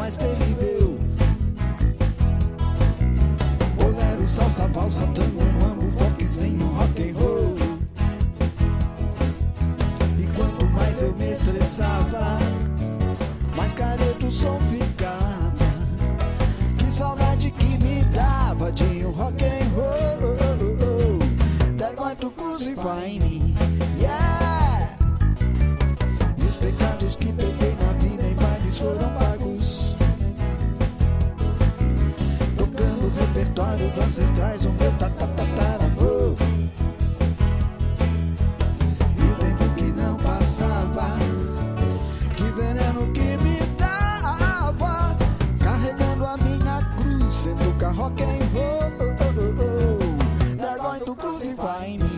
mais terrível. Bolero, salsa, valsa, tango, mambo, folk, swing, rock and roll. E quanto mais eu me estressava, mais careta o som ficava. Que saudade que me dava de um rock and roll. They're going to crucify me, yeah. E os pecados que peguei na vida em bailes foram pagos, tocando o repertório dos ancestrais, o meu tataravô. E o tempo que não passava, que veneno que me dava, carregando a minha cruz, sendo rock and roll. They're going to crucify me.